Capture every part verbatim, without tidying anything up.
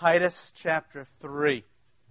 Titus chapter three.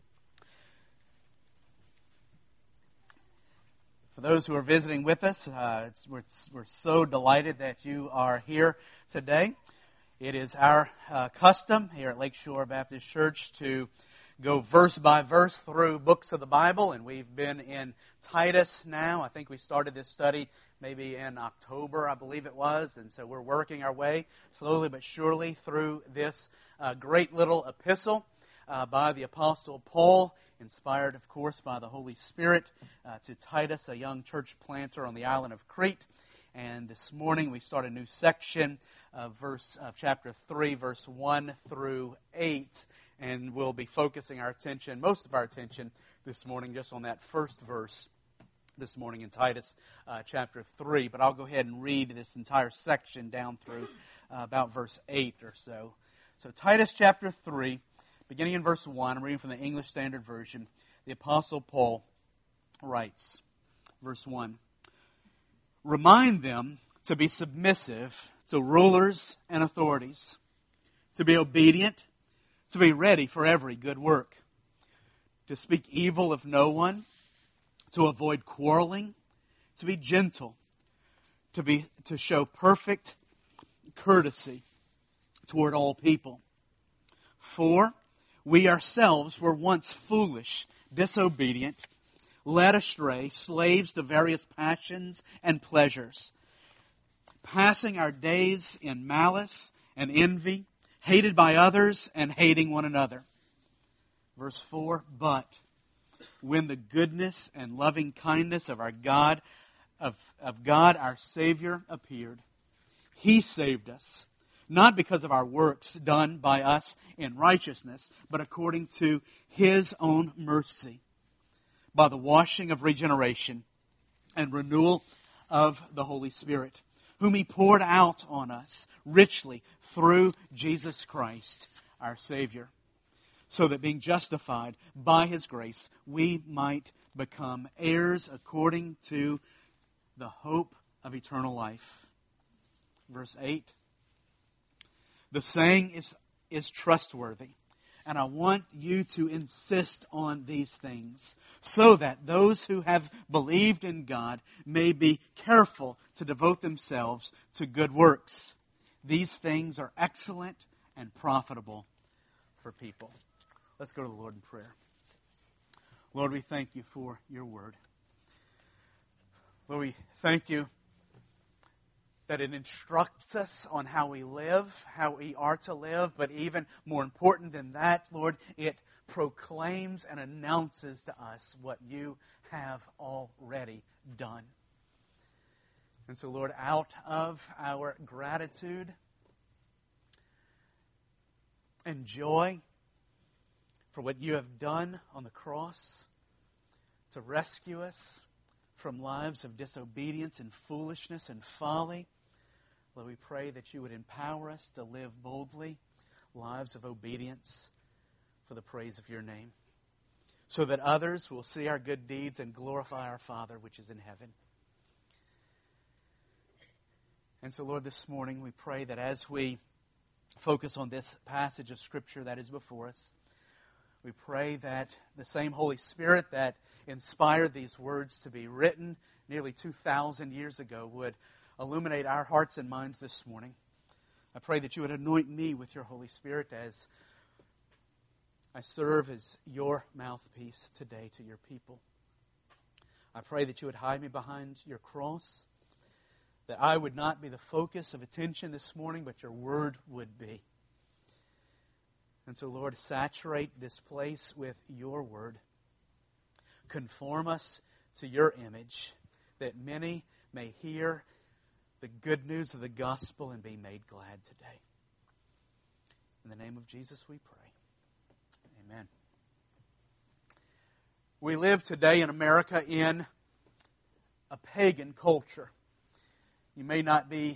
For those who are visiting with us, uh, it's, we're, we're so delighted that you are here today. It is our uh, custom here at Lakeshore Baptist Church to go verse by verse through books of the Bible, and we've been in Titus now. I think we started this study maybe in October, I believe it was, and so we're working our way slowly but surely through this uh, great little epistle uh, by the Apostle Paul, inspired, of course, by the Holy Spirit uh, to Titus, a young church planter on the island of Crete. And this morning we start a new section of verse of chapter three, verse one through eight, and we'll be focusing our attention, most of our attention this morning, just on that first verse this morning in Titus uh, chapter three. But I'll go ahead and read this entire section down through uh, about verse eight or so. So Titus chapter three, beginning in verse one, I'm reading from the English Standard Version. The Apostle Paul writes, verse one, "Remind them to be submissive to rulers and authorities, to be obedient, to be ready for every good work, to speak evil of no one, to avoid quarreling, to be gentle, to be to show perfect courtesy toward all people. For we ourselves were once foolish, disobedient, led astray, slaves to various passions and pleasures, passing our days in malice and envy, hated by others and hating one another." Verse four, "But when the goodness and loving kindness of our God, of, of God our Savior appeared, He saved us, not because of our works done by us in righteousness, but according to His own mercy, by the washing of regeneration and renewal of the Holy Spirit, whom He poured out on us richly through Jesus Christ, our Savior, so that being justified by His grace, we might become heirs according to the hope of eternal life." Verse eight, "The saying is, is trustworthy, and I want you to insist on these things, so that those who have believed in God may be careful to devote themselves to good works. These things are excellent and profitable for people." Let's go to the Lord in prayer. Lord, we thank You for Your word. Lord, we thank You that it instructs us on how we live, how we are to live, but even more important than that, Lord, it proclaims and announces to us what You have already done. And so, Lord, out of our gratitude and joy for what You have done on the cross to rescue us from lives of disobedience and foolishness and folly, Lord, we pray that You would empower us to live boldly lives of obedience for the praise of Your name, so that others will see our good deeds and glorify our Father which is in heaven. And so, Lord, this morning we pray that as we focus on this passage of Scripture that is before us, we pray that the same Holy Spirit that inspired these words to be written nearly two thousand years ago would illuminate our hearts and minds this morning. I pray that You would anoint me with Your Holy Spirit as I serve as Your mouthpiece today to Your people. I pray that You would hide me behind Your cross, that I would not be the focus of attention this morning, but Your word would be. And so, Lord, saturate this place with Your word. Conform us to Your image, that many may hear the good news of the gospel and be made glad today. In the name of Jesus we pray. Amen. We live today in America in a pagan culture. You may not be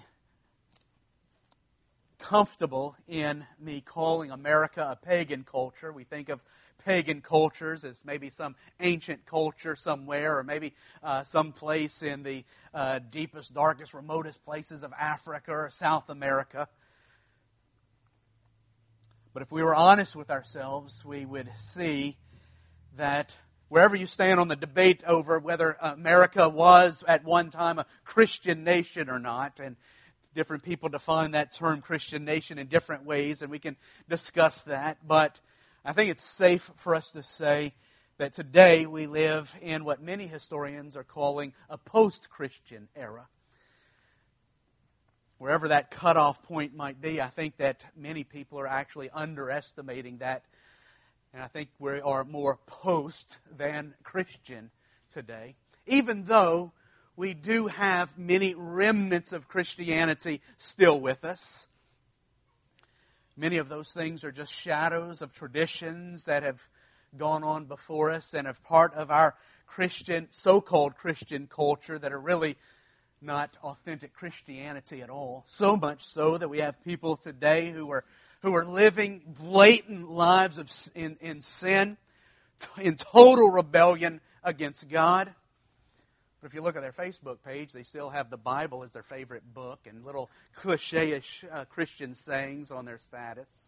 comfortable in me calling America a pagan culture. We think of pagan cultures as maybe some ancient culture somewhere, or maybe uh, some place in the uh, deepest, darkest, remotest places of Africa or South America. But if we were honest with ourselves, we would see that wherever you stand on the debate over whether America was at one time a Christian nation or not, and different people define that term Christian nation in different ways, and we can discuss that. But I think it's safe for us to say that today we live in what many historians are calling a post-Christian era. Wherever that cutoff point might be, I think that many people are actually underestimating that. And I think we are more post than Christian today. Even though we do have many remnants of Christianity still with us. Many of those things are just shadows of traditions that have gone on before us and are part of our Christian, so-called Christian culture that are really not authentic Christianity at all. So much so that we have people today who are who are living blatant lives of in, in sin, in total rebellion against God. But if you look at their Facebook page, they still have the Bible as their favorite book and little cliche-ish uh, Christian sayings on their status.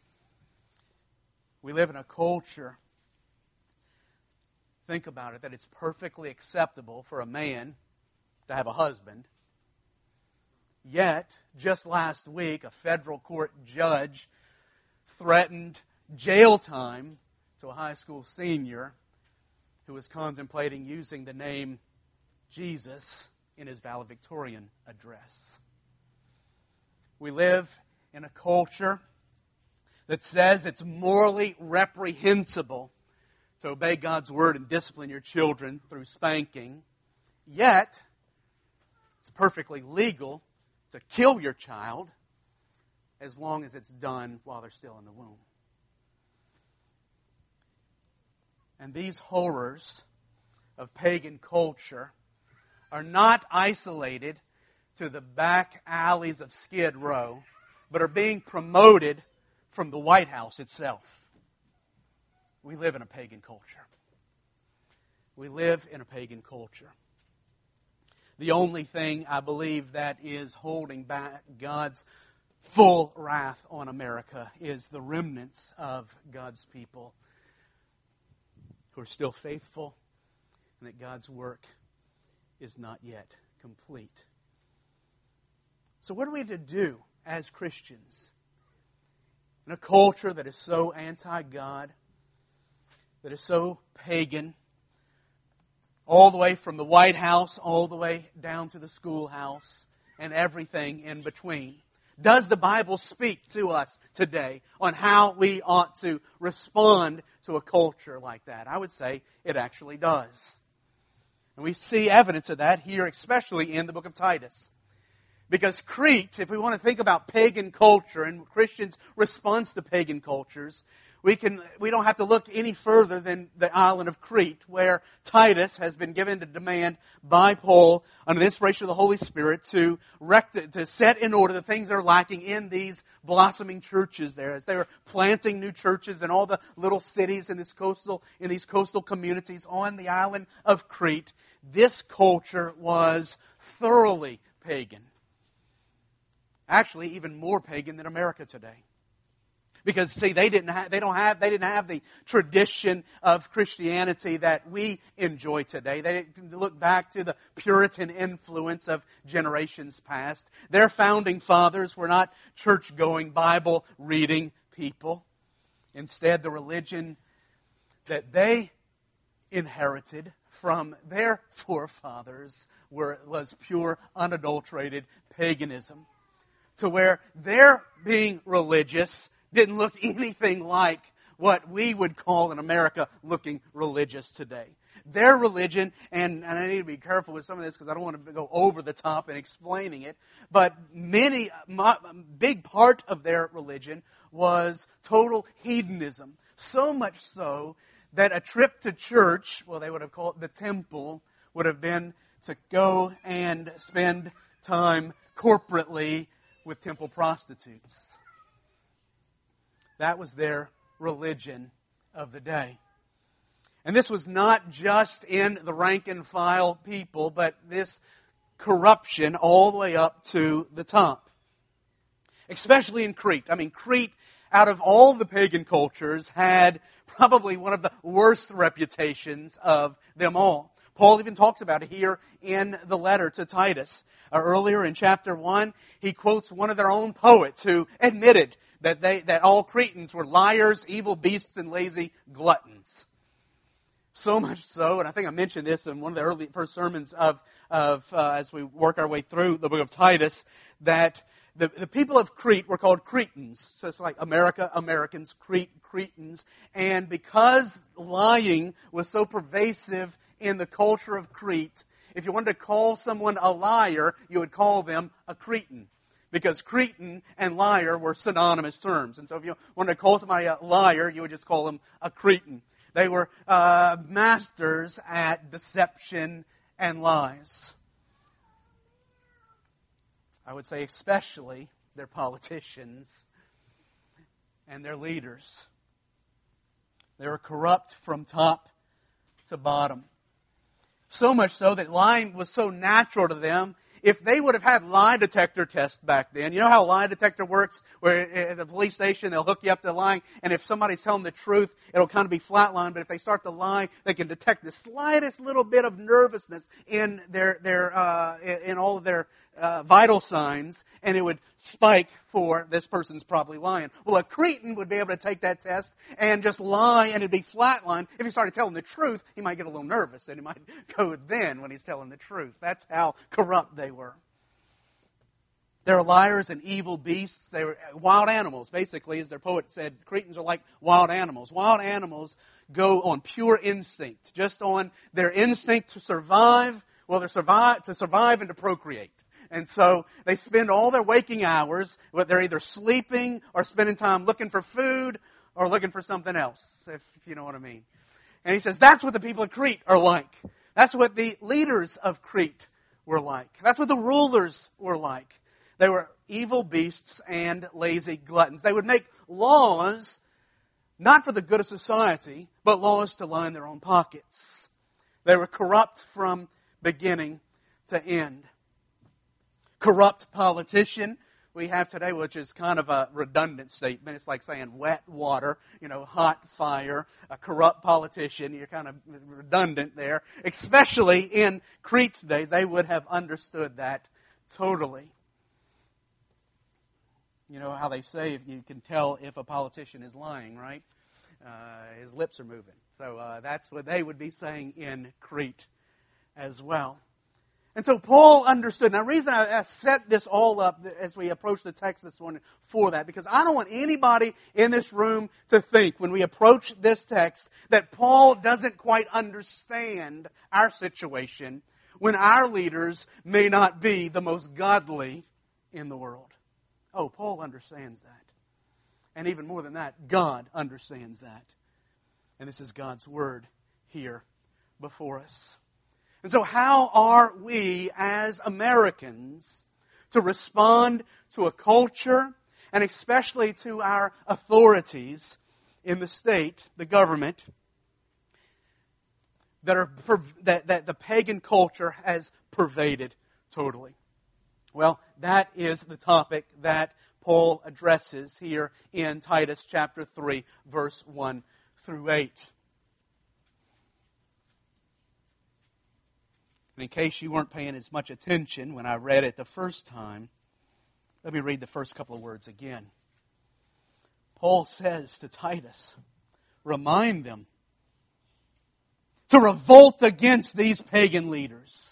We live in a culture, think about it, that it's perfectly acceptable for a man to have a husband. Yet, just last week, a federal court judge threatened jail time to a high school senior who was contemplating using the name Jesus in his valedictorian address. We live in a culture that says it's morally reprehensible to obey God's word and discipline your children through spanking. Yet, it's perfectly legal to kill your child as long as it's done while they're still in the womb. And these horrors of pagan culture are not isolated to the back alleys of Skid Row, but are being promoted from the White House itself. We live in a pagan culture. We live in a pagan culture. The only thing I believe that is holding back God's full wrath on America is the remnants of God's people who are still faithful and that God's work is not yet complete. So what are we to do as Christians in a culture that is so anti-God, that is so pagan, all the way from the White House, all the way down to the schoolhouse, and everything in between? Does the Bible speak to us today on how we ought to respond to a culture like that? I would say it actually does. And we see evidence of that here, especially in the book of Titus. Because Crete, if we want to think about pagan culture and Christians' response to pagan cultures, We can we don't have to look any further than the island of Crete, where Titus has been given to demand by Paul under the inspiration of the Holy Spirit to rect, to set in order the things that are lacking in these blossoming churches there, as they were planting new churches in all the little cities in this coastal in these coastal communities on the island of Crete. This culture was thoroughly pagan. Actually, even more pagan than America today. Because see, they didn't have, they don't have, they didn't have the tradition of Christianity that we enjoy today. They didn't look back to the Puritan influence of generations past. Their founding fathers were not church-going, Bible-reading people. Instead, the religion that they inherited from their forefathers were, was pure, unadulterated paganism. To where their being religious didn't look anything like what we would call in America looking religious today. Their religion, and, and I need to be careful with some of this because I don't want to go over the top in explaining it, but many, a big part of their religion was total hedonism. So much so that a trip to church, well, they would have called it the temple, would have been to go and spend time corporately with temple prostitutes. That was their religion of the day. And this was not just in the rank and file people, but this corruption all the way up to the top. Especially in Crete. I mean, Crete out of all the pagan cultures, had probably one of the worst reputations of them all. Paul even talks about it here in the letter to Titus. Uh, earlier in chapter one, he quotes one of their own poets who admitted that they that all Cretans were liars, evil beasts, and lazy gluttons. So much so, and I think I mentioned this in one of the early first sermons of, of uh, as we work our way through the book of Titus, that the, the people of Crete were called Cretans. So it's like America, Americans, Crete, Cretans. And because lying was so pervasive in the culture of Crete, if you wanted to call someone a liar, you would call them a Cretan. Because Cretan and liar were synonymous terms. And so if you wanted to call somebody a liar, you would just call them a Cretan. They were uh, masters at deception and lies. I would say especially their politicians and their leaders. They were corrupt from top to bottom. So much so that lying was so natural to them. If they would have had lie detector tests back then, you know how a lie detector works? Where at the police station, they'll hook you up to lying, and if somebody's telling the truth, it'll kind of be flatline, but if they start to lie, they can detect the slightest little bit of nervousness in their, their, uh, in all of their uh, vital signs, and it would spike for this person's probably lying. Well, a Cretan would be able to take that test and just lie, and it'd be flatline. If he started telling the truth, he might get a little nervous, and he might go then when he's telling the truth. That's how corrupt they were. They're liars and evil beasts. They were wild animals, basically, as their poet said. Cretans are like wild animals. Wild animals go on pure instinct, just on their instinct to survive. Well, they're survive to survive and to procreate. And so they spend all their waking hours, they're either sleeping or spending time looking for food or looking for something else, if you know what I mean. And he says that's what the people of Crete are like. That's what the leaders of Crete were like. That's what the rulers were like. They were evil beasts and lazy gluttons. They would make laws not for the good of society, but laws to line their own pockets. They were corrupt from beginning to end. Corrupt politician we have today, which is kind of a redundant statement. It's like saying wet water, you know, hot fire, a corrupt politician. You're kind of redundant there. Especially in Crete's days, they would have understood that totally. You know how they say you can tell if a politician is lying, right? Uh, his lips are moving. So uh, that's what they would be saying in Crete as well. And so Paul understood. Now, the reason I set this all up as we approach the text this morning for that, because I don't want anybody in this room to think when we approach this text that Paul doesn't quite understand our situation when our leaders may not be the most godly in the world. Oh, Paul understands that. And even more than that, God understands that. And this is God's Word here before us. And so how are we as Americans to respond to a culture and especially to our authorities in the state, the government, that are that, that the pagan culture has pervaded totally? Well, that is the topic that Paul addresses here in Titus chapter three, verse one through eight. And in case you weren't paying as much attention when I read it the first time, let me read the first couple of words again. Paul says to Titus, remind them to revolt against these pagan leaders,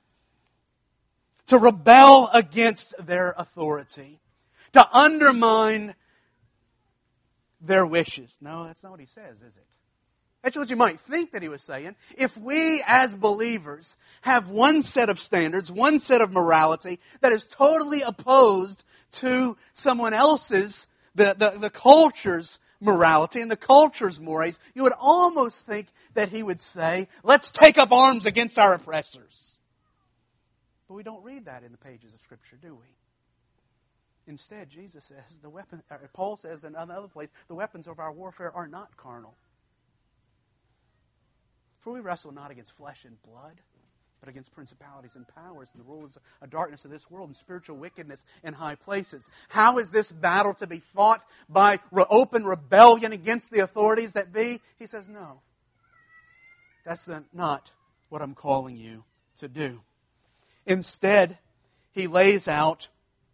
to rebel against their authority, to undermine their wishes. No, that's not what he says, is it? That's what you might think that he was saying. If we as believers have one set of standards, one set of morality that is totally opposed to someone else's, the, the, the culture's morality and the culture's mores, you would almost think that he would say, let's take up arms against our oppressors. But we don't read that in the pages of Scripture, do we? Instead, Jesus says, the weapon, or Paul says in another place, the weapons of our warfare are not carnal. For we wrestle not against flesh and blood, but against principalities and powers and the rulers of darkness of this world and spiritual wickedness in high places. How is this battle to be fought? By re- open rebellion against the authorities that be? He says, no. That's the, not what I'm calling you to do. Instead, he lays out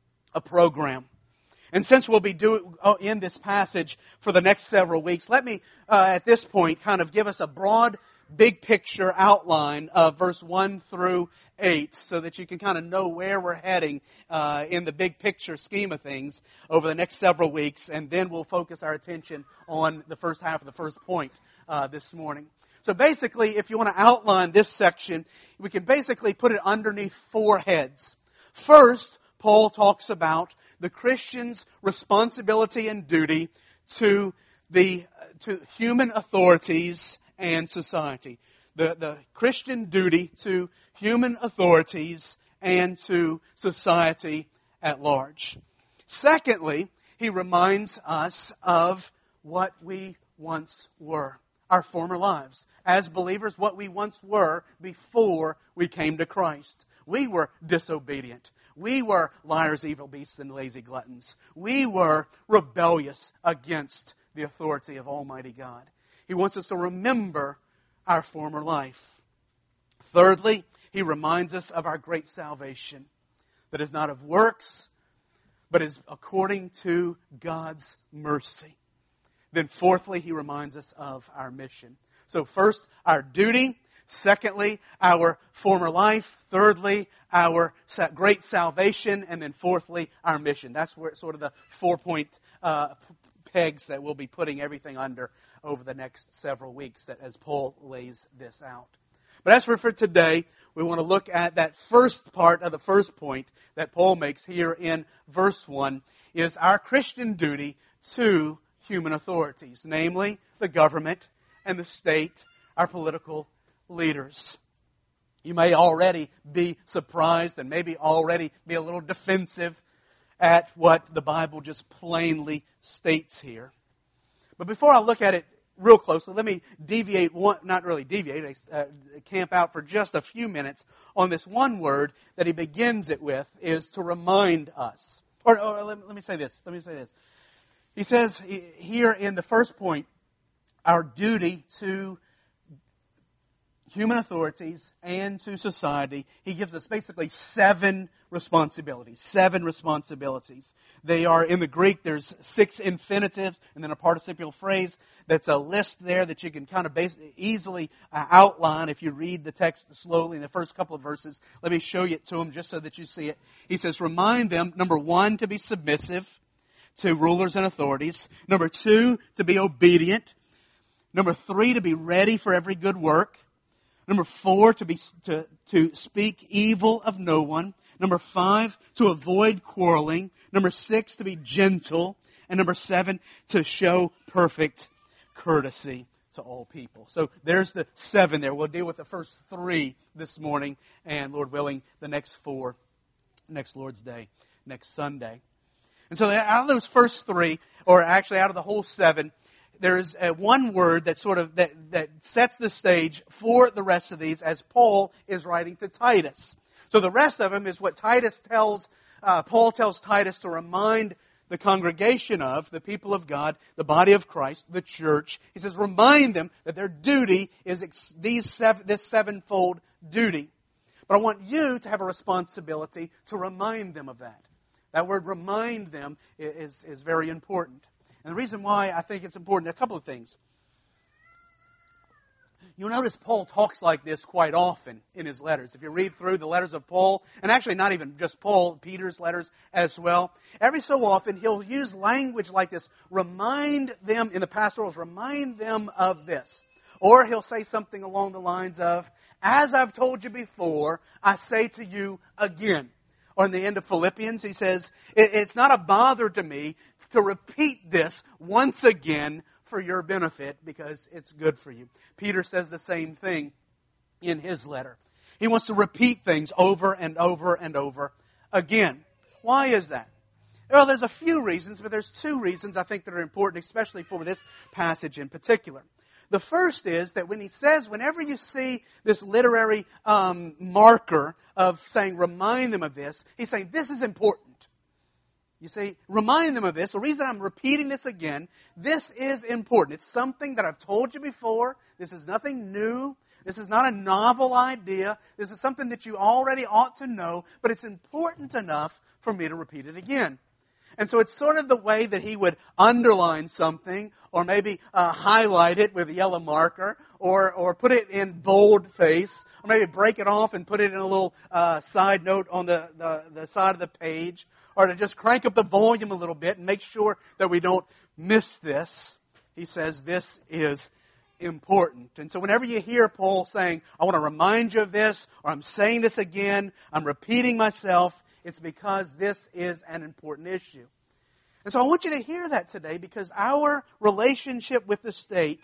a program. And since we'll be doing in this passage for the next several weeks, let me, uh, at this point, kind of give us a broad, big picture outline of verse one through eight so that you can kind of know where we're heading uh, in the big picture scheme of things over the next several weeks. And then we'll focus our attention on the first half of the first point uh, this morning. So basically, if you want to outline this section, we can basically put it underneath four heads. First, Paul talks about the Christian's responsibility and duty to the to human authorities and society. The, the Christian duty to human authorities and to society at large. Secondly, he reminds us of what we once were, our former lives. As believers, what we once were before we came to Christ. We were disobedient. We were liars, evil beasts, and lazy gluttons. We were rebellious against the authority of Almighty God. He wants us to remember our former life. Thirdly, he reminds us of our great salvation that is not of works, but is according to God's mercy. Then fourthly, he reminds us of our mission. So first, our duty. Secondly, our former life. Thirdly, our great salvation. And then fourthly, our mission. That's where sort of the four-point uh, pegs that we'll be putting everything under over the next several weeks that as Paul lays this out. But as for, for today, we want to look at that first part of the first point that Paul makes here in verse one, is our Christian duty to human authorities, namely the government and the state, our political leaders. You may already be surprised and maybe already be a little defensive at what the Bible just plainly states here. But before I look at it real closely, let me deviate, one, not really deviate, uh, camp out for just a few minutes on this one word that he begins it with, is to remind us. Or, or let, let me say this, let me say this. He says here in the first point, our duty to human authorities and to society. He gives us basically seven responsibilities. Seven responsibilities. They are, in the Greek, there's six infinitives and then a participial phrase. That's a list there that you can kind of base, easily uh, outline if you read the text slowly in the first couple of verses. Let me show you it to them just so that you see it. He says, remind them, number one, to be submissive to rulers and authorities. Number two, to be obedient. Number three, to be ready for every good work. Number four, to be to, to speak evil of no one. Number five, to avoid quarreling. Number six, to be gentle. And number seven, to show perfect courtesy to all people. So there's the seven there. We'll deal with the first three this morning, and Lord willing, the next four next Lord's Day, next Sunday. And so out of those first three, or actually out of the whole seven, there's a one word that sort of that, that sets the stage for the rest of these as Paul is writing to Titus. So the rest of them is what Titus tells, uh, Paul tells Titus to remind the congregation of, the people of God, the body of Christ, the church. He says, remind them that their duty is ex- these seven, this sevenfold duty. But I want you to have a responsibility to remind them of that. That word remind them is, is very important. And the reason why I think it's important, a couple of things. You'll notice Paul talks like this quite often in his letters. If you read through the letters of Paul, and actually not even just Paul, Peter's letters as well, every so often he'll use language like this. Remind them, in the pastorals, remind them of this. Or he'll say something along the lines of, as I've told you before, I say to you again. Or in the end of Philippians, he says, it's not a bother to me to repeat this once again for your benefit because it's good for you. Peter says the same thing in his letter. He wants to repeat things over and over and over again. Why is that? Well, there's a few reasons, but there's two reasons I think that are important, especially for this passage in particular. The first is that when he says, whenever you see this literary um, marker of saying, remind them of this, he's saying, this is important. You say, remind them of this. The reason I'm repeating this again, this is important. It's something that I've told you before. This is nothing new. This is not a novel idea. This is something that you already ought to know, but it's important enough for me to repeat it again. And so it's sort of the way that he would underline something, or maybe uh, highlight it with a yellow marker, or or put it in bold face, or maybe break it off and put it in a little uh, side note on the, the, the side of the page, or to just crank up the volume a little bit and make sure that we don't miss this. He says this is important. And so whenever you hear Paul saying, I want to remind you of this, or I'm saying this again, I'm repeating myself, it's because this is an important issue. And so I want you to hear that today, because our relationship with the state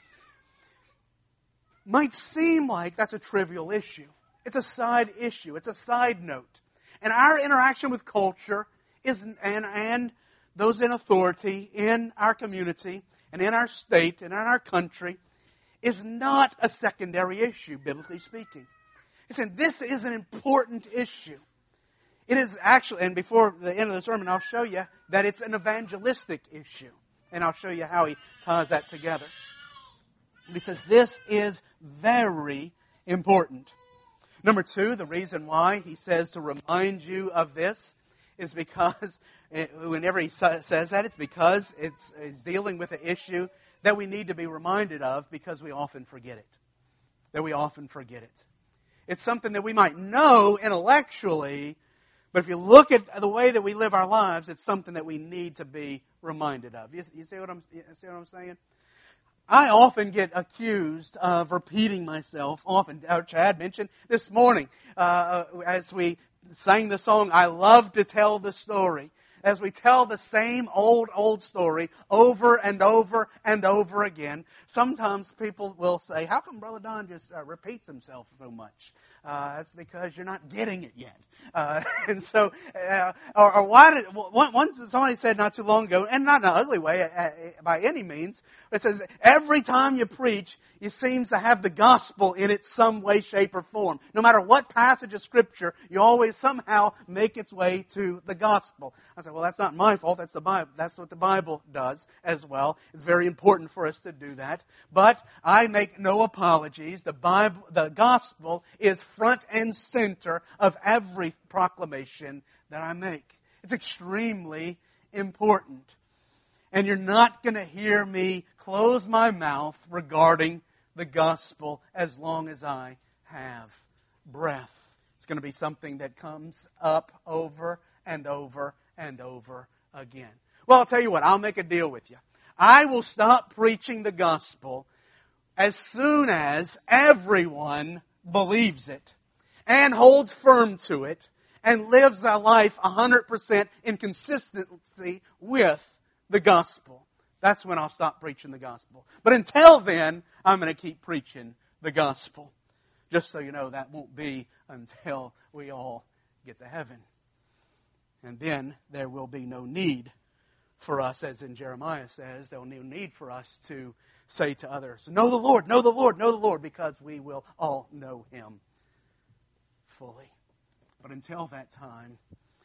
might seem like that's a trivial issue. It's a side issue. It's a side note. And our interaction with culture is, and, and those in authority in our community and in our state and in our country is not a secondary issue, biblically speaking. He said this is an important issue. It is actually, and before the end of the sermon, I'll show you that it's an evangelistic issue. And I'll show you how he ties that together. He says this is very important. Number two, the reason why he says to remind you of this is because, whenever he says that, it's because it's, it's dealing with an issue that we need to be reminded of, because we often forget it. That we often forget it. It's something that we might know intellectually, but if you look at the way that we live our lives, it's something that we need to be reminded of. You, you see what I'm, you see what I'm saying? I often get accused of repeating myself. Often, uh, Chad mentioned this morning uh, as we sang the song, I love to tell the story. As we tell the same old, old story over and over and over again, sometimes people will say, how come Brother Don just uh, repeats himself so much? Uh, that's because you're not getting it yet. Uh, and so, uh, or, or why did, once somebody said not too long ago, and not in an ugly way uh, by any means, it says, every time you preach, it seems to have the gospel in it some way, shape, or form. No matter what passage of Scripture, you always somehow make its way to the gospel. I said, well, that's not my fault. That's the Bible. That's what the Bible does as well. It's very important for us to do that. But I make no apologies. The Bible, the gospel is front and center of every proclamation that I make. It's extremely important. And you're not going to hear me close my mouth regarding the gospel as long as I have breath. It's going to be something that comes up over and over and over again. Well, I'll tell you what, I'll make a deal with you. I will stop preaching the gospel as soon as everyone believes it and holds firm to it and lives a life one hundred percent in consistency with the gospel. That's when I'll stop preaching the gospel. But until then, I'm going to keep preaching the gospel. Just so you know, that won't be until we all get to heaven. And then there will be no need for us, as in Jeremiah says, there will be no need for us to say to others, know the Lord, know the Lord, know the Lord, because we will all know Him fully. But until that time,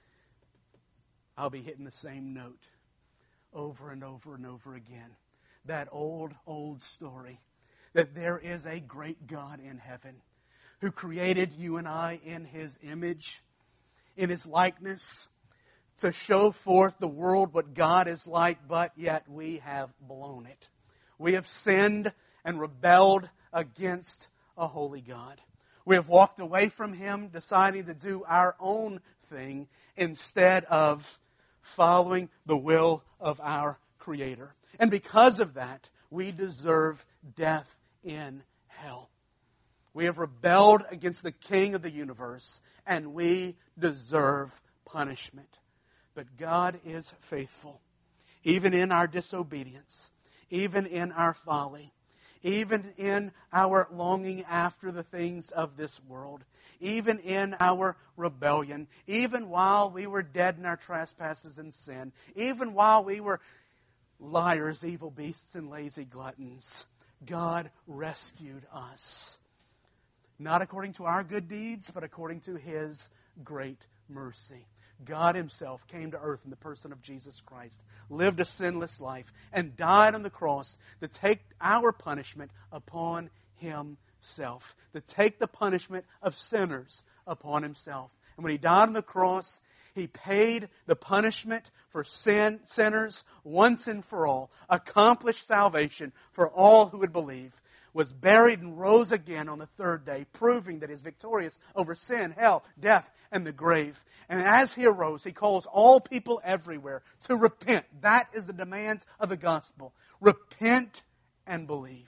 I'll be hitting the same note over and over and over again. That old, old story that there is a great God in heaven who created you and I in His image, in His likeness, to show forth the world what God is like, but yet we have blown it. We have sinned and rebelled against a holy God. We have walked away from Him, deciding to do our own thing instead of following the will of our Creator. And because of that, we deserve death in hell. We have rebelled against the King of the universe, and we deserve punishment. But God is faithful, even in our disobedience, even in our folly, even in our longing after the things of this world, even in our rebellion, even while we were dead in our trespasses and sin, even while we were liars, evil beasts, and lazy gluttons. God rescued us. Not according to our good deeds, but according to His great mercy. God Himself came to earth in the person of Jesus Christ, lived a sinless life, and died on the cross to take our punishment upon Himself, to take the punishment of sinners upon Himself. And when He died on the cross, He paid the punishment for sin, sinners once and for all, accomplished salvation for all who would believe, was buried and rose again on the third day, proving that He is victorious over sin, hell, death, and the grave. And as He arose, He calls all people everywhere to repent. That is the demands of the gospel. Repent and believe.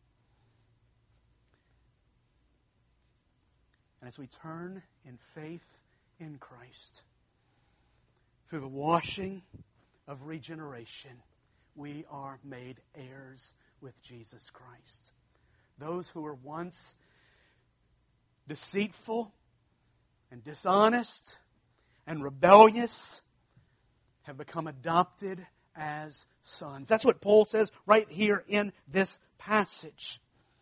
And as we turn in faith in Christ, through the washing of regeneration, we are made heirs with Jesus Christ. Those who were once deceitful and dishonest and rebellious have become adopted as sons. That's what Paul says right here in this passage.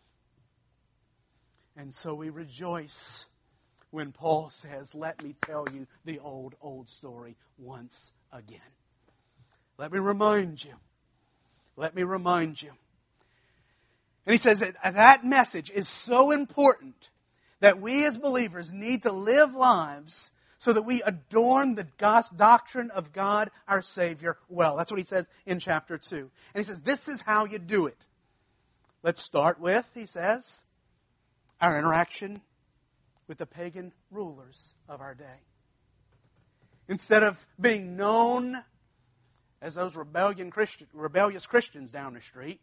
And so we rejoice when Paul says, let me tell you the old, old story once again. Let me remind you. Let me remind you. And he says that that message is so important that we as believers need to live lives so that we adorn the doctrine of God, our Savior, well. That's what he says in chapter two. And he says, this is how you do it. Let's start with, he says, our interaction with the pagan rulers of our day. Instead of being known as those rebellion Christian, rebellious Christians down the street,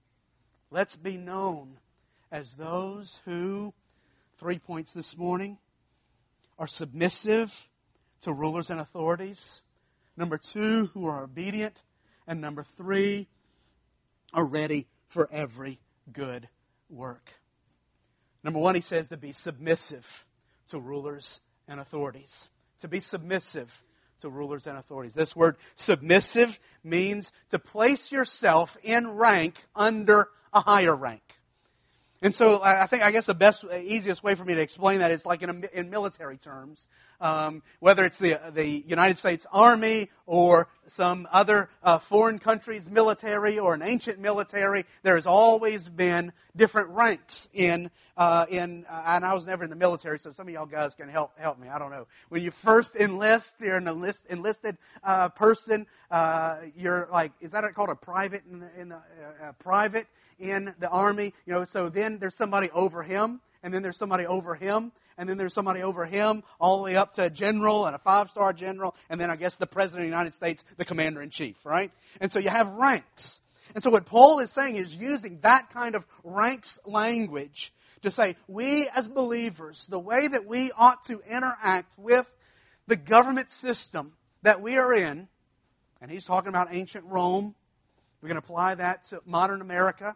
let's be known as those who, three points this morning, are submissive to rulers and authorities. Number two, who are obedient. And number three, are ready for every good work. Number one, he says to be submissive to rulers and authorities. To be submissive to rulers and authorities. This word submissive means to place yourself in rank under a higher rank. And so I think, I guess the best, easiest way for me to explain that is like in, a, in military terms. Um, whether it's the the United States Army or some other uh, foreign country's military or an ancient military, there has always been different ranks in uh, in. Uh, and I was never in the military, so some of y'all guys can help help me. I don't know. When you first enlist, you're an enlist, enlisted uh, person. Uh, you're like, is that called a private in the, in the uh, uh, private in the Army? You know, so then there's somebody over him, and then there's somebody over him. And then there's somebody over him, all the way up to a general and a five-star general, and then I guess the President of the United States, the Commander-in-Chief, right? And so you have ranks. And so what Paul is saying is using that kind of ranks language to say, we as believers, the way that we ought to interact with the government system that we are in, and he's talking about ancient Rome, we're going to apply that to modern America,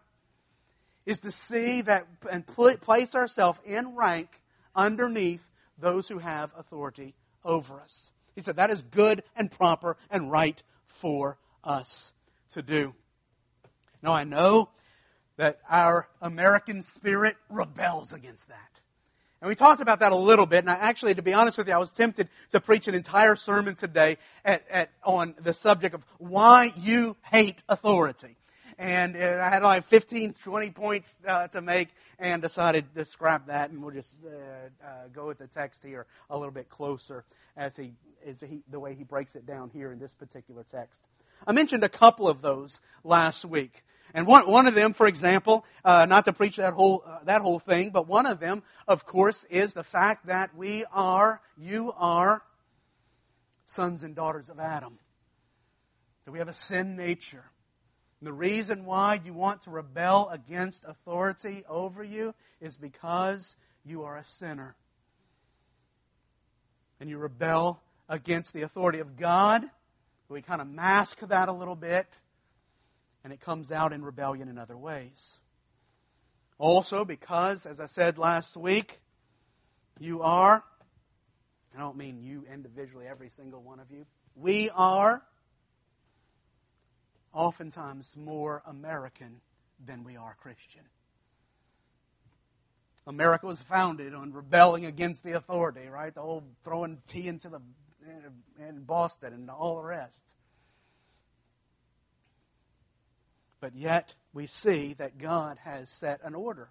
is to see that and place ourselves in rank underneath those who have authority over us. He said that is good and proper and right for us to do. Now I know that our American spirit rebels against that. And we talked about that a little bit, and I actually, to be honest with you, I was tempted to preach an entire sermon today at, at, on the subject of why you hate authority. And I had like fifteen, twenty points uh, to make and decided to scrap that, and we'll just uh, uh, go with the text here a little bit closer as he, as he, the way he breaks it down here in this particular text. I mentioned a couple of those last week. And one, one of them, for example, uh, not to preach that whole, uh, that whole thing, but one of them, of course, is the fact that we are, you are, sons and daughters of Adam. That we have a sin nature. The reason why you want to rebel against authority over you is because you are a sinner. And you rebel against the authority of God. We kind of mask that a little bit. And it comes out in rebellion in other ways. Also because, as I said last week, you are, I don't mean you individually, every single one of you. We are oftentimes more American then we are Christian. America was founded on rebelling against the authority, right? The whole throwing tea into the in Boston and all the rest. But yet we see that God has set an order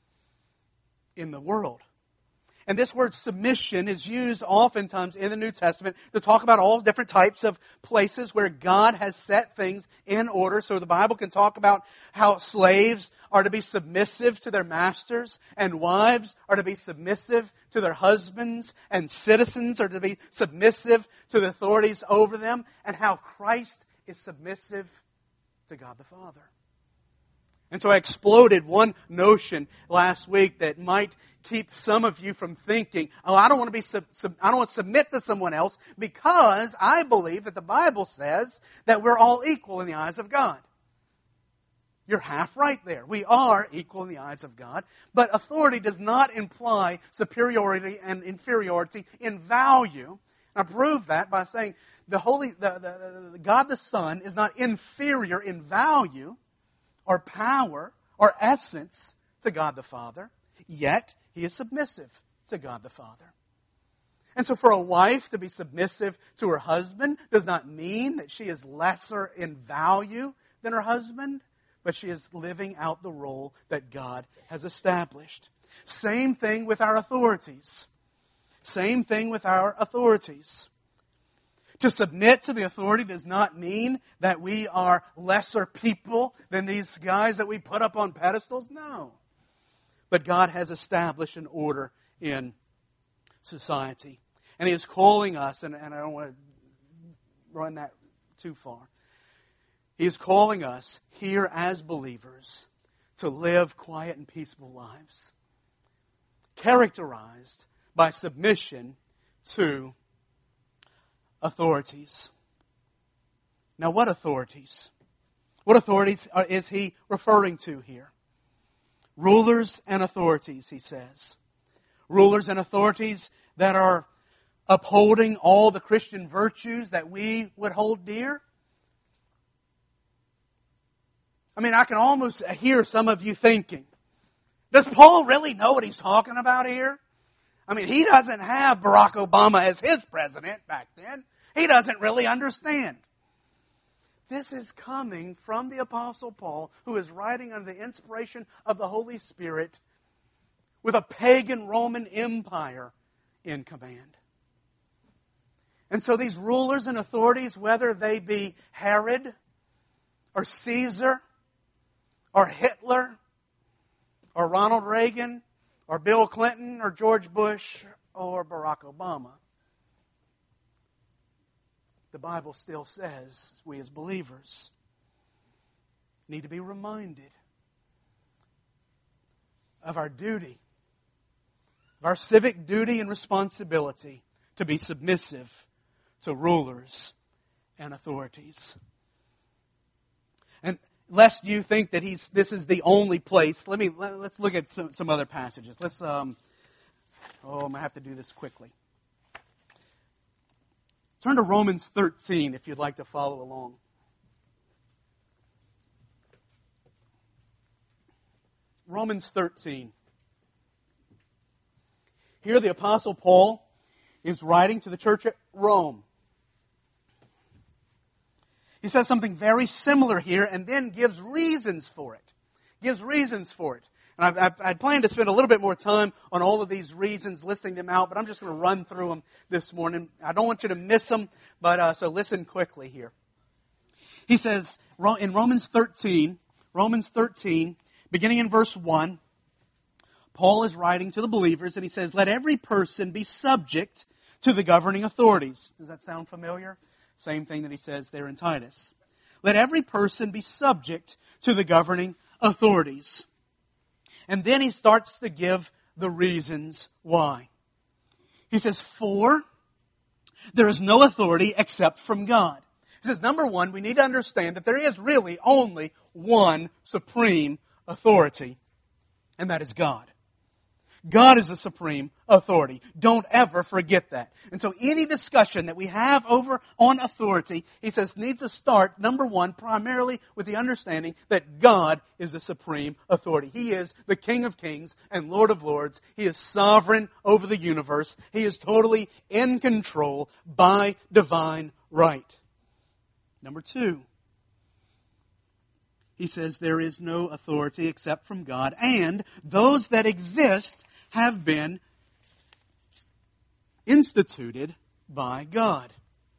in the world. And this word submission is used oftentimes in the New Testament to talk about all different types of places where God has set things in order. So the Bible can talk about how slaves are to be submissive to their masters, and wives are to be submissive to their husbands, and citizens are to be submissive to the authorities over them, and how Christ is submissive to God the Father. And so I exploded one notion last week that might keep some of you from thinking, oh, I don't want to be, sub, sub, I don't want to submit to someone else, because I believe that the Bible says that we're all equal in the eyes of God. You're half right there. We are equal in the eyes of God. But authority does not imply superiority and inferiority in value. I prove that by saying the Holy, the, the, the God the Son is not inferior in value or power or essence to God the Father, yet He is submissive to God the Father. And so for a wife to be submissive to her husband does not mean that she is lesser in value than her husband, but she is living out the role that God has established. Same thing with our authorities. Same thing with our authorities. To submit to the authority does not mean that we are lesser people than these guys that we put up on pedestals. No. But God has established an order in society. And He is calling us, and, and I don't want to run that too far. He is calling us here as believers to live quiet and peaceful lives, characterized by submission to authorities. Now, what authorities? What authorities are, is he referring to here? Rulers and authorities, he says. Rulers and authorities that are upholding all the Christian virtues that we would hold dear. I mean, I can almost hear some of you thinking, does Paul really know what he's talking about here? I mean, he doesn't have Barack Obama as his president back then. He doesn't really understand. This is coming from the Apostle Paul, who is writing under the inspiration of the Holy Spirit with a pagan Roman Empire in command. And so these rulers and authorities, whether they be Herod or Caesar or Hitler or Ronald Reagan or Bill Clinton or George Bush or Barack Obama, the Bible still says we as believers need to be reminded of our duty, of our civic duty and responsibility to be submissive to rulers and authorities. And lest you think that he's this is the only place, let me let, let's look at some, some other passages. Let's um oh, I'm gonna have to do this quickly. Turn to Romans thirteen if you'd like to follow along. Romans thirteen. Here the Apostle Paul is writing to the church at Rome. He says something very similar here and then gives reasons for it. Gives reasons for it. And I've, I've, I'd planned to spend a little bit more time on all of these reasons, listing them out, but I'm just going to run through them this morning. I don't want you to miss them, but uh, so listen quickly here. He says in Romans thirteen, Romans thirteen, beginning in verse one, Paul is writing to the believers and he says, "Let every person be subject to the governing authorities." Does that sound familiar? Same thing that he says there in Titus. Let every person be subject to the governing authorities. And then he starts to give the reasons why. He says, "For there is no authority except from God." He says, number one, we need to understand that there is really only one supreme authority, and that is God. God is the supreme authority. Don't ever forget that. And so any discussion that we have over on authority, he says, needs to start, number one, primarily with the understanding that God is the supreme authority. He is the King of kings and Lord of lords. He is sovereign over the universe. He is totally in control by divine right. Number two, he says there is no authority except from God, and those that exist have been instituted by God.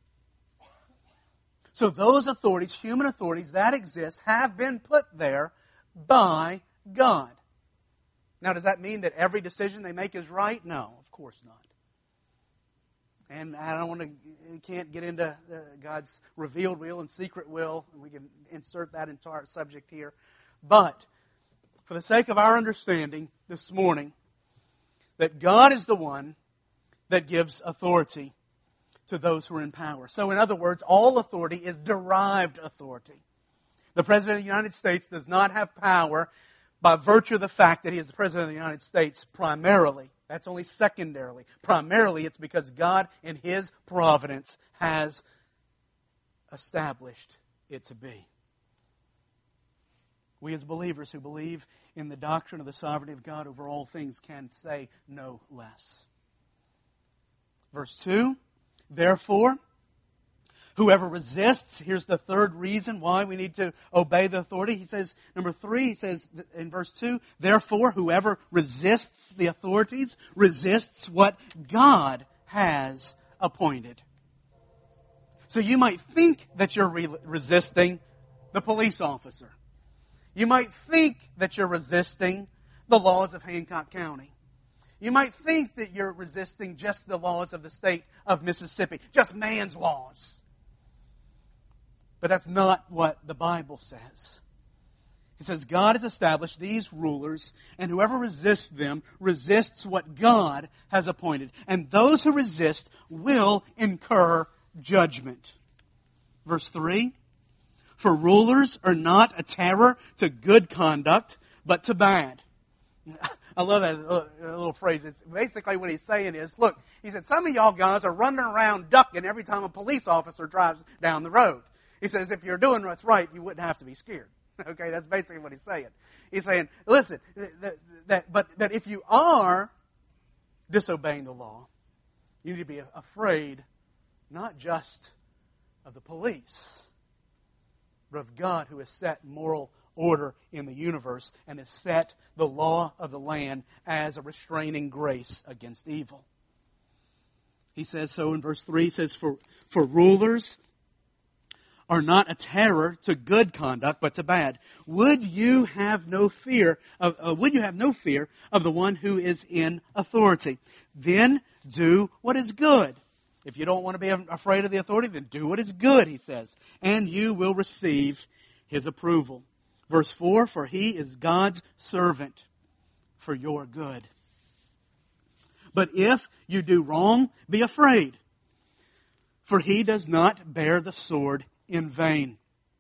So those authorities, human authorities that exist, have been put there by God. Now, does that mean that every decision they make is right? No, of course not. And I don't want to, we can't get into uh, God's revealed will and secret will. We can insert that entire subject here. But for the sake of our understanding this morning, that God is the one that gives authority to those who are in power. So in other words, all authority is derived authority. The President of the United States does not have power by virtue of the fact that he is the President of the United States primarily. That's only secondarily. Primarily, it's because God, in His providence, has established it to be. We as believers who believe in the doctrine of the sovereignty of God over all things can say no less. Verse two, therefore, whoever resists, here's the third reason why we need to obey the authority. He says, number three, he says in verse two, therefore, whoever resists the authorities resists what God has appointed. So you might think that you're re- resisting the police officer. You might think that you're resisting the laws of Hancock County. You might think that you're resisting just the laws of the state of Mississippi, just man's laws. But that's not what the Bible says. It says God has established these rulers, and whoever resists them resists what God has appointed. And those who resist will incur judgment. Verse three, for rulers are not a terror to good conduct, but to bad. I love that little, little phrase. It's basically what he's saying is, look, he said, some of y'all guys are running around ducking every time a police officer drives down the road. He says, if you're doing what's right, you wouldn't have to be scared. Okay, that's basically what he's saying. He's saying, listen, that, that, but that if you are disobeying the law, you need to be afraid not just of the police, but of God who has set moral order in the universe and has set the law of the land as a restraining grace against evil. He says so in verse three. He says, for, for rulers are not a terror to good conduct, but to bad. Would you have no fear of, uh, would you have no fear of the one who is in authority? Then do what is good. If you don't want to be afraid of the authority, then do what is good, he says, and you will receive his approval. Verse four, for he is God's servant for your good. But if you do wrong, be afraid, for he does not bear the sword in vain.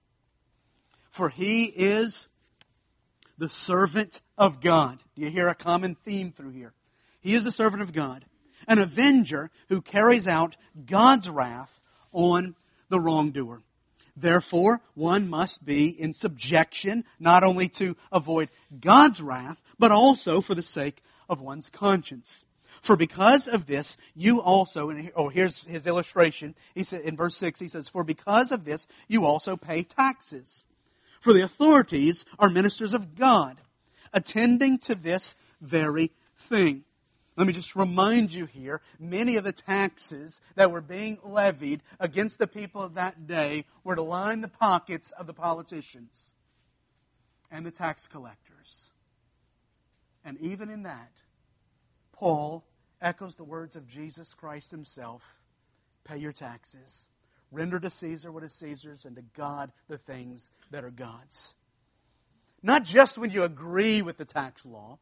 For he is the servant of God. Do you hear a common theme through here? He is the servant of God, an avenger who carries out God's wrath on the wrongdoer. Therefore, one must be in subjection, not only to avoid God's wrath, but also for the sake of one's conscience. For because of this, you also, and oh, here's his illustration. He said in verse six, he says, for because of this, you also pay taxes. For the authorities are ministers of God, attending to this very thing. Let me just remind you here, many of the taxes that were being levied against the people of that day were to line the pockets of the politicians and the tax collectors. And even in that, Paul echoes the words of Jesus Christ himself, pay your taxes, render to Caesar what is Caesar's, and to God the things that are God's. Not just when you agree with the tax law,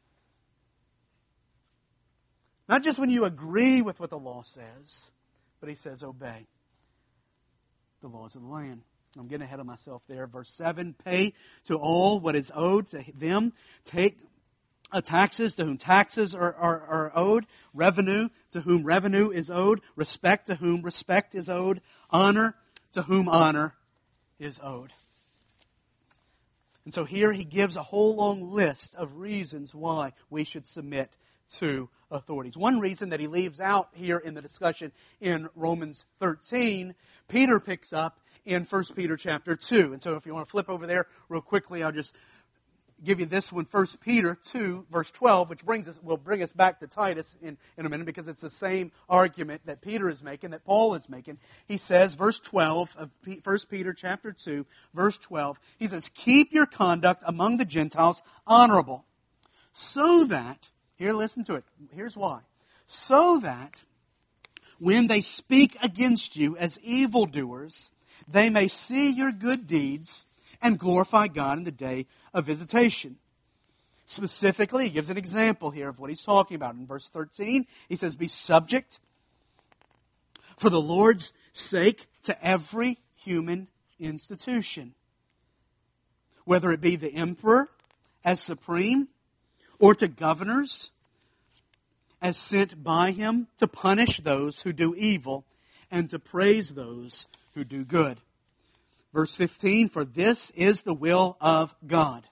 not just when you agree with what the law says, but he says obey the laws of the land. I'm getting ahead of myself there. Verse seven, pay to all what is owed to them. Take Uh, taxes, to whom taxes are, are, are owed. Revenue, to whom revenue is owed. Respect, to whom respect is owed. Honor, to whom honor is owed. And so here he gives a whole long list of reasons why we should submit to authorities. One reason that he leaves out here in the discussion in Romans thirteen, Peter picks up in First Peter chapter two. And so if you want to flip over there real quickly, I'll just give you this one, First Peter two, verse twelve, which brings us will bring us back to Titus in, in a minute, because it's the same argument that Peter is making, that Paul is making. He says, verse twelve of First Peter chapter two, verse twelve, he says, "Keep your conduct among the Gentiles honorable, so that," here listen to it, here's why, "so that when they speak against you as evildoers, they may see your good deeds and glorify God in the day of visitation." Specifically, he gives an example here of what he's talking about. In verse thirteen, he says, "Be subject for the Lord's sake to every human institution, whether it be the emperor as supreme, or to governors as sent by him to punish those who do evil and to praise those who do good." Verse fifteen, "For this is the will of God."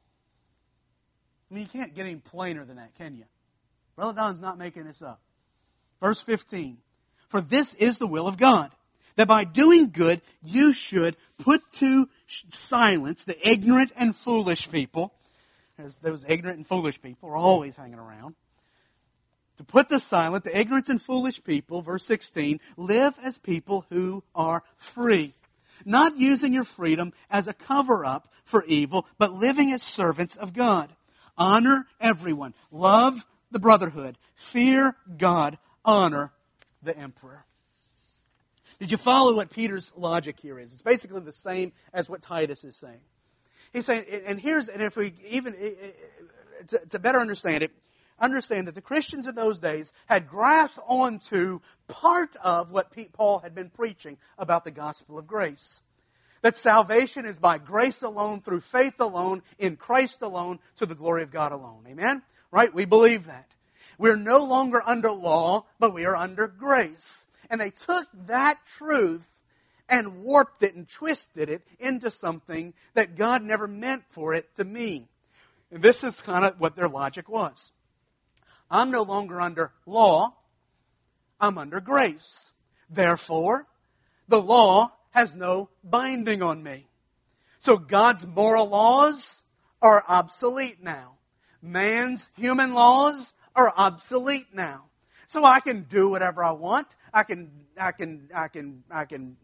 I mean, you can't get any plainer than that, can you? Brother Don's not making this up. Verse fifteen, "For this is the will of God, that by doing good you should put to silence the ignorant and foolish people." As those ignorant and foolish people are always hanging around. To put to silence the ignorant and foolish people, verse sixteen, "Live as people who are free, not using your freedom as a cover-up for evil, but living as servants of God. Honor everyone. Love the brotherhood. Fear God. Honor the emperor." Did you follow what Peter's logic here is? It's basically the same as what Titus is saying. He's saying, and here's, and if we even, to, to better understand it, understand that the Christians in those days had grasped onto part of what Paul had been preaching about the gospel of grace. That salvation is by grace alone, through faith alone, in Christ alone, to the glory of God alone. Amen? Right? We believe that. We're no longer under law, but we are under grace. And they took that truth and warped it and twisted it into something that God never meant for it to mean. And this is kind of what their logic was. I'm no longer under law, I'm under grace. Therefore, the law has no binding on me. So God's moral laws are obsolete now. Man's human laws are obsolete now. So I can do whatever I want. I can, I can, I can, I can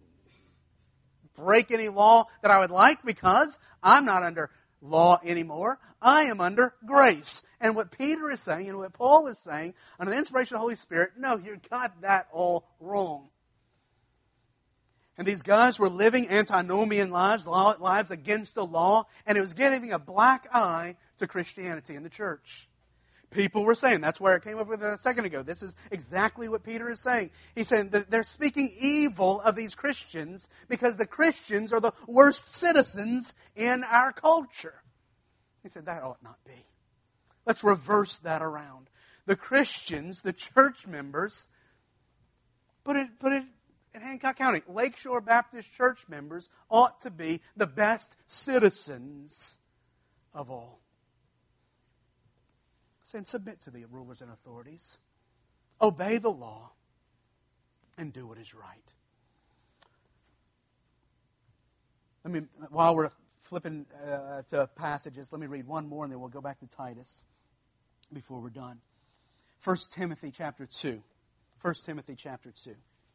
break any law that I would like, because I'm not under law anymore. I am under grace. And what Peter is saying and what Paul is saying, under the inspiration of the Holy Spirit, no, you got that all wrong. And these guys were living antinomian lives, lives against the law, and it was giving a black eye to Christianity in the church. People were saying, that's where it came up with a second ago. This is exactly what Peter is saying. He's saying that they're speaking evil of these Christians because the Christians are the worst citizens in our culture. He said, that ought not be. Let's reverse that around. The Christians, the church members, put it, put it in Hancock County, Lakeshore Baptist Church members ought to be the best citizens of all. And submit to the rulers and authorities. Obey the law and do what is right. Let me, while we're flipping uh, to passages, let me read one more and then we'll go back to Titus before we're done. First Timothy chapter two. First Timothy chapter two.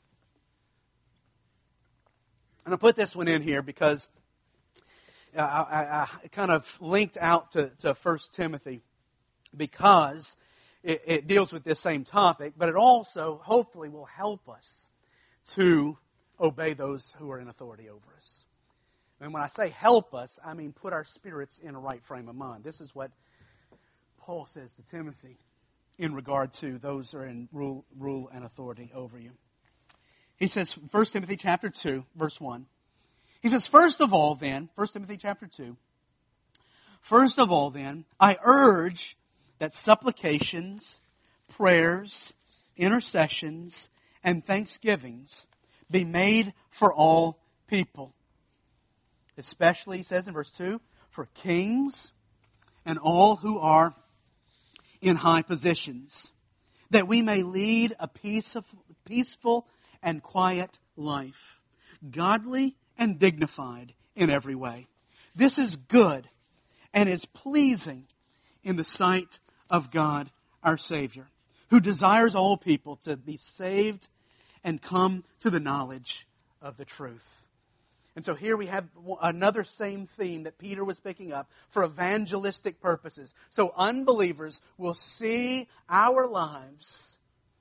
And I put this one in here because I, I, I kind of linked out to, to First Timothy. Because it, it deals with this same topic, but it also, hopefully, will help us to obey those who are in authority over us. And when I say help us, I mean put our spirits in a right frame of mind. This is what Paul says to Timothy in regard to those who are in rule, rule and authority over you. He says, First Timothy chapter two, verse one. He says, first of all then, First Timothy chapter two, first of all then, I urge that supplications, prayers, intercessions, and thanksgivings be made for all people. Especially, he says in verse two, for kings and all who are in high positions, that we may lead a peaceful and quiet life, godly and dignified in every way. This is good and is pleasing in the sight of God our Savior, who desires all people to be saved and come to the knowledge of the truth. And so here we have another same theme that Peter was picking up for evangelistic purposes. So unbelievers will see our lives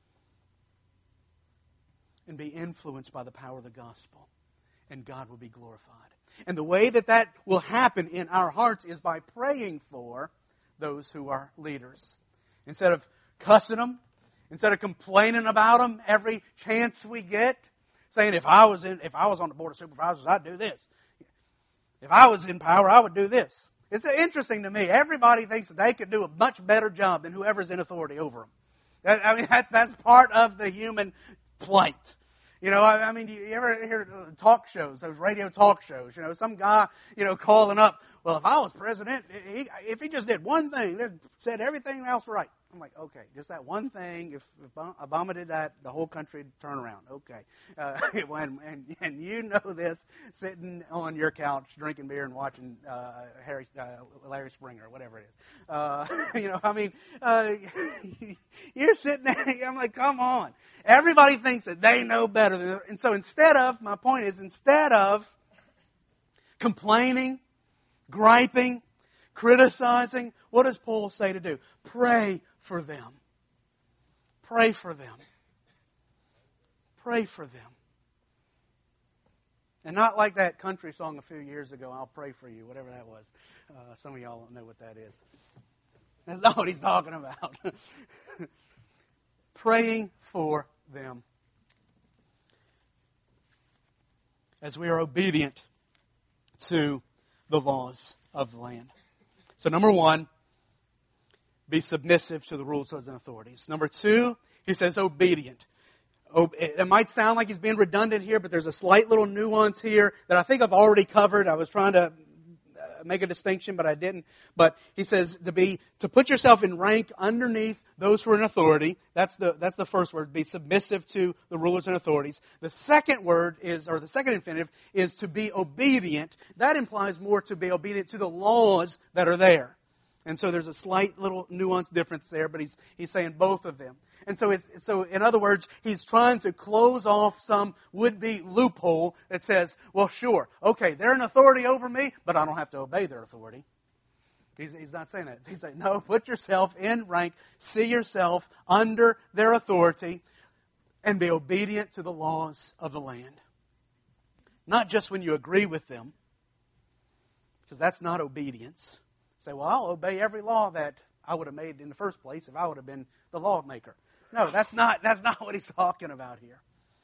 and be influenced by the power of the gospel, and God will be glorified. And the way that that will happen in our hearts is by praying for those who are leaders. Instead of cussing them, instead of complaining about them every chance we get, saying if I was in, if I was on the board of supervisors, I'd do this. If I was in power, I would do this. It's interesting to me. Everybody thinks that they could do a much better job than whoever's in authority over them. That, I mean, that's that's part of the human plight. You know, I, I mean, you ever hear talk shows, those radio talk shows? You know, some guy, you know, calling up. Well, if I was president, he, if he just did one thing, that said everything else right. I'm like, okay, just that one thing. If, if Obama did that, the whole country would turn around. Okay. Uh, and, and, and you know this, sitting on your couch, drinking beer and watching uh, Harry, uh, Larry Springer, whatever it is. Uh, you know, I mean, uh, you're sitting there, I'm like, come on. Everybody thinks that they know better. Than, and so instead of, my point is, instead of complaining, griping, criticizing, what does Paul say to do? Pray for them. Pray for them. Pray for them. And not like that country song a few years ago, I'll pray for you, whatever that was. Uh, some of y'all don't know what that is. That's not what he's talking about. Praying for them. As we are obedient to the laws of the land. So number one, be submissive to the rules and authorities. Number two, he says obedient. It might sound like he's being redundant here, but there's a slight little nuance here that I think I've already covered. I was trying to make a distinction, but I didn't. But he says to be to put yourself in rank underneath those who are in authority. That's the that's the first word. Be submissive to the rulers and authorities. The second word is, or the second infinitive is to be obedient. That implies more to be obedient to the laws that are there. And so there's a slight little nuance difference there, but he's he's saying both of them. And so it's so in other words, he's trying to close off some would-be loophole that says, well, sure, okay, they're an authority over me, but I don't have to obey their authority. He's, he's not saying that. He's saying, no, put yourself in rank, see yourself under their authority, and be obedient to the laws of the land. Not just when you agree with them, because that's not obedience. Say, well, I'll obey every law that I would have made in the first place if I would have been the lawmaker. No, that's not, that's not what he's talking about here.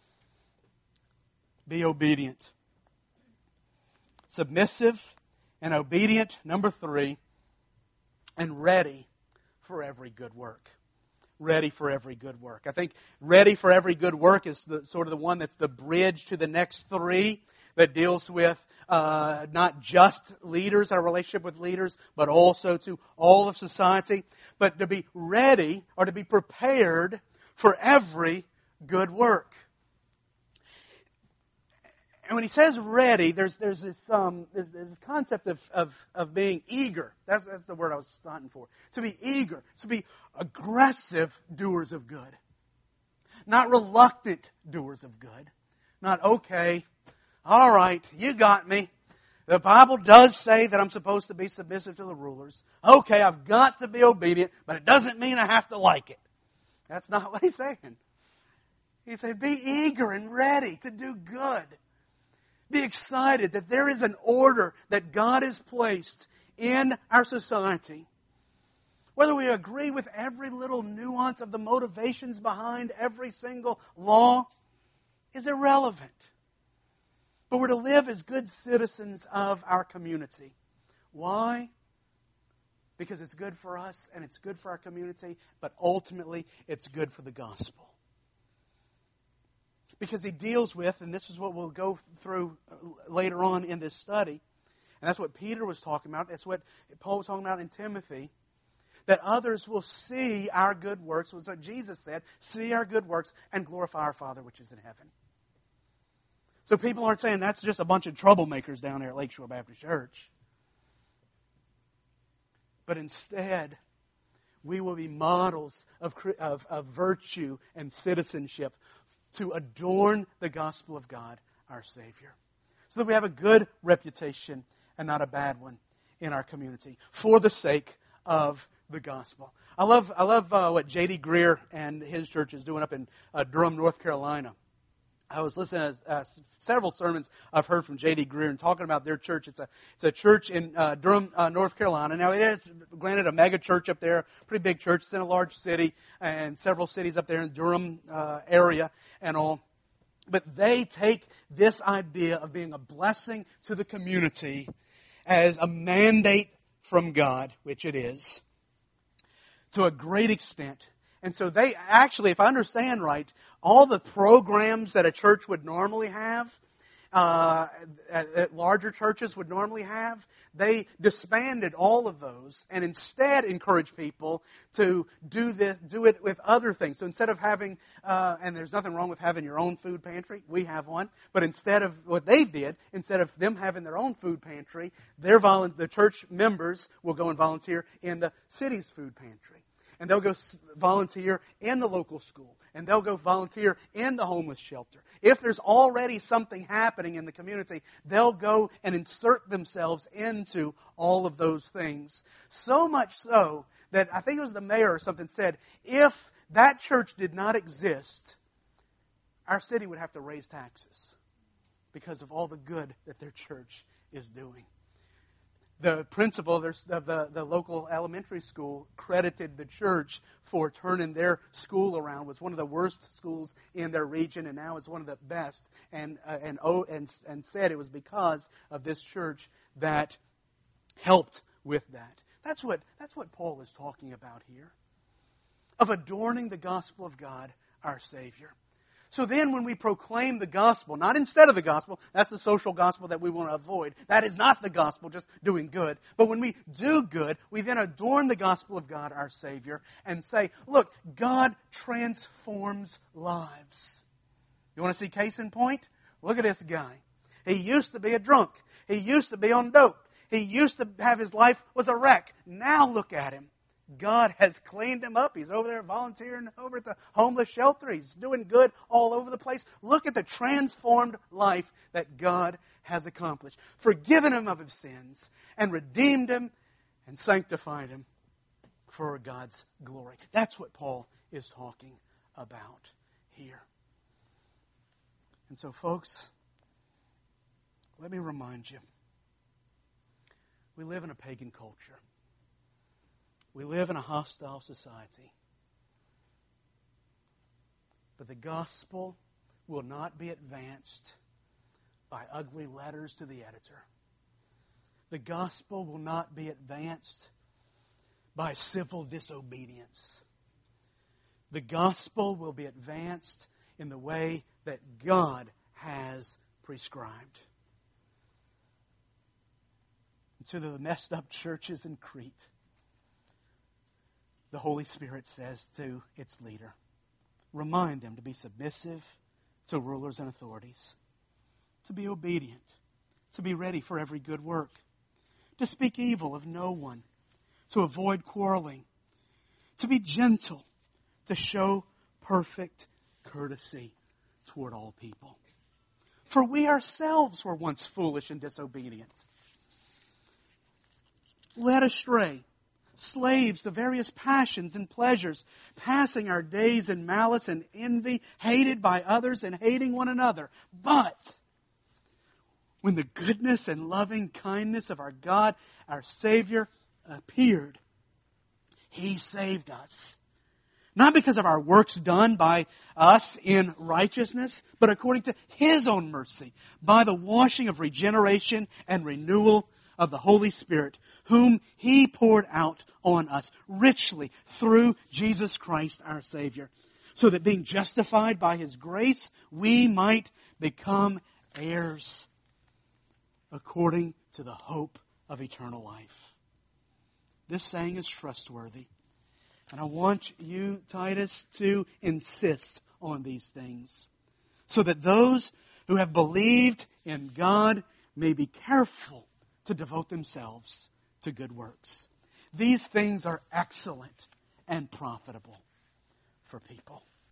Be obedient. Submissive and obedient, number three, and ready for every good work. Ready for every good work. I think ready for every good work is the, sort of the one that's the bridge to the next three that deals with Uh, not just leaders, our relationship with leaders, but also to all of society. But to be ready or to be prepared for every good work. And when he says ready, there's there's this um there's, there's this concept of, of of being eager. That's that's the word I was hunting for. To be eager, to be aggressive doers of good, not reluctant doers of good. Not okay. All right, you got me. The Bible does say that I'm supposed to be submissive to the rulers. Okay, I've got to be obedient, but it doesn't mean I have to like it. That's not what he's saying. He said, be eager and ready to do good. Be excited that there is an order that God has placed in our society. Whether we agree with every little nuance of the motivations behind every single law is irrelevant. But we're to live as good citizens of our community. Why? because it's good for us and it's good for our community, but ultimately it's good for the gospel. Because he deals with, and this is what we'll go through later on in this study, and that's what Peter was talking about, that's what Paul was talking about in Timothy, that others will see our good works, was what Jesus said, see our good works and glorify our Father which is in heaven. So people aren't saying that's just a bunch of troublemakers down there at Lakeshore Baptist Church. But instead, we will be models of, of, of virtue and citizenship to adorn the gospel of God, our Savior. So that we have a good reputation and not a bad one in our community for the sake of the gospel. I love I love uh, what J D Greer and his church is doing up in uh, Durham, North Carolina. I was listening to uh, several sermons I've heard from J D Greer and talking about their church. It's a it's a church in uh, Durham, uh, North Carolina. Now it is, granted, a mega church up there, pretty big church. It's in a large city and several cities up there in the Durham uh, area and all. But they take this idea of being a blessing to the community as a mandate from God, which it is, to a great extent. And so they actually, if I understand right, all the programs that a church would normally have, uh, at, at larger churches would normally have, they disbanded all of those and instead encouraged people to do this, do it with other things. So instead of having, uh, and there's nothing wrong with having your own food pantry, we have one, but instead of what they did, instead of them having their own food pantry, their volu- the church members will go and volunteer in the city's food pantry. And they'll go volunteer in the local school. And they'll go volunteer in the homeless shelter. If there's already something happening in the community, they'll go and insert themselves into all of those things. So much so that I think it was the mayor or something said, if that church did not exist, our city would have to raise taxes because of all the good that their church is doing. The principal of the, the local elementary school credited the church for turning their school around. It was one of the worst schools in their region, and now it's one of the best. And uh, and oh, and and said it was because of this church that helped with that. That's what that's what Paul is talking about here, of adorning the gospel of God, our Savior. So then when we proclaim the gospel, not instead of the gospel, that's the social gospel that we want to avoid. That is not the gospel, just doing good. But when we do good, we then adorn the gospel of God, our Savior, and say, look, God transforms lives. You want to see case in point? Look at this guy. He used to be a drunk. He used to be on dope. He used to have his life was a wreck. Now look at him. God has cleaned him up. He's over there volunteering over at the homeless shelter. He's doing good all over the place. Look at the transformed life that God has accomplished. Forgiven him of his sins and redeemed him and sanctified him for God's glory. That's what Paul is talking about here. And so, folks, let me remind you, we live in a pagan culture. We live in a hostile society. But the gospel will not be advanced by ugly letters to the editor. The gospel will not be advanced by civil disobedience. The gospel will be advanced in the way that God has prescribed. And to the messed up churches in Crete, the Holy Spirit says to its leader, remind them to be submissive to rulers and authorities, to be obedient, to be ready for every good work, to speak evil of no one, to avoid quarreling, to be gentle, to show perfect courtesy toward all people. For we ourselves were once foolish and disobedient, led astray, slaves to various passions and pleasures, passing our days in malice and envy, hated by others and hating one another. But when the goodness and loving kindness of our God, our Savior, appeared, He saved us. Not because of our works done by us in righteousness, but according to His own mercy, by the washing of regeneration and renewal of the Holy Spirit, whom He poured out on us richly through Jesus Christ our Savior, so that being justified by His grace, we might become heirs according to the hope of eternal life. This saying is trustworthy. And I want you, Titus, to insist on these things, so that those who have believed in God may be careful to devote themselves to good works. These things are excellent and profitable for people.